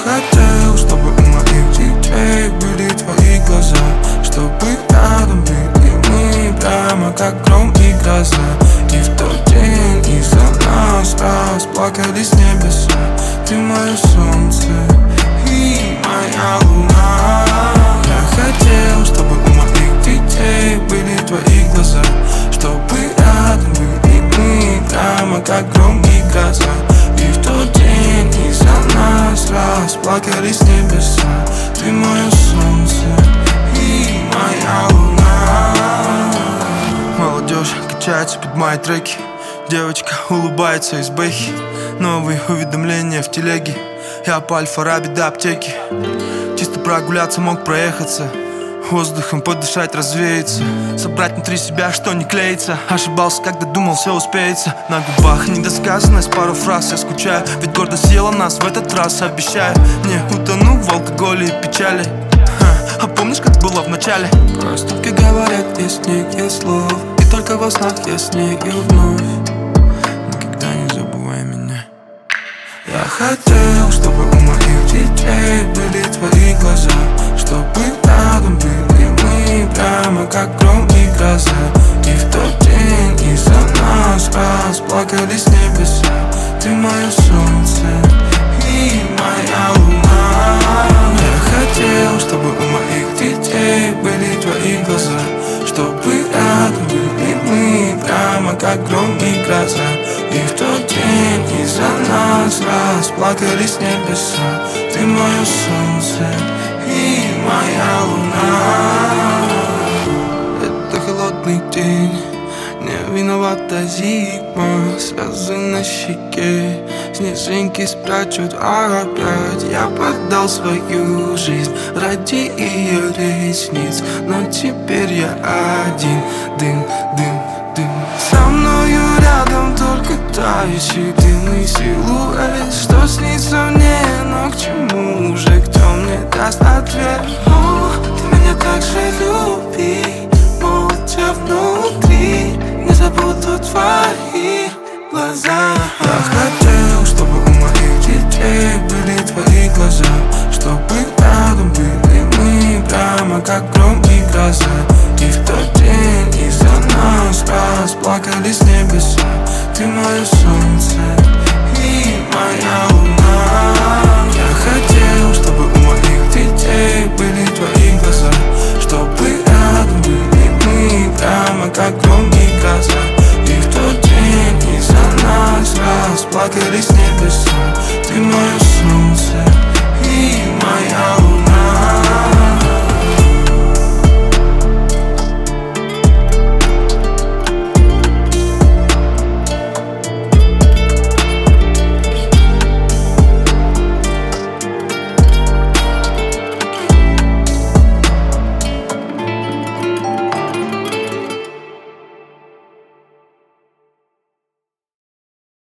хотел, чтобы у моих детей были твои глаза, чтобы рядом были мы, прямо как гром и гроза. И в тот день из-за нас расплакались небеса. Ты мое солнце и моя луна. Я хотел, чтобы у моих детей были твои глаза, чтобы рядом были мы, прямо как гром и гроза. И в тот день из-за нас расплакались небеса. Ты мое солнце и моя луна. Молодежь качается под мои треки, девочка улыбается из бэхи. Новые уведомления в телеге, я по Аль-Фараби до аптеки. Чисто прогуляться, мог проехаться, воздухом подышать, развеяться, собрать внутри себя, что не клеится. Ошибался, когда думал, все успеется. На губах недосказанность, пару фраз я скучаю, ведь гордость съела нас в этот раз. Обещаю, не утону в алкоголе и печали. А помнишь, как было в начале? Проступки говорят, есть неких слов, и только во снах я с нею вновь. Никогда не забывай меня. Я хотел, чтобы у моих детей были твои глаза, чтобы рядом были мы, прямо как гром и гроза. И в тот день из-за нас расплакались небеса. Ты мое солнце и моя луна. Я хотел, чтобы у моих детей были твои глаза, чтобы рядом были мы, прямо как гром и гроза. И в тот день из-за нас расплакались небеса. Ты мое солнце и моя луна. Это холодный день, не виновата зима. Слезы на щеке, снежинки спрячут опять. Я поддал свою жизнь ради ее ресниц, но теперь я один. Дым, дым, дым. Со мною рядом только тающий дымный силуэт, что снится мне, но к чему уже, кто мне даст ответ? О, ты меня так же люби, молча внутри, не забуду твои глаза. Я хотел, чтобы у моих детей были твои глаза, чтобы рядом были мы, прямо как гром и гроза. И в тот день из-за нас расплакались небеса. Ты мое солнце и моя луна. Я хотел, чтобы у моих детей были твои глаза, чтобы рядом были мы, прямо как гром и гроза. И в тот день из-за нас расплакались небеса. Ты мое солнце и моя луна.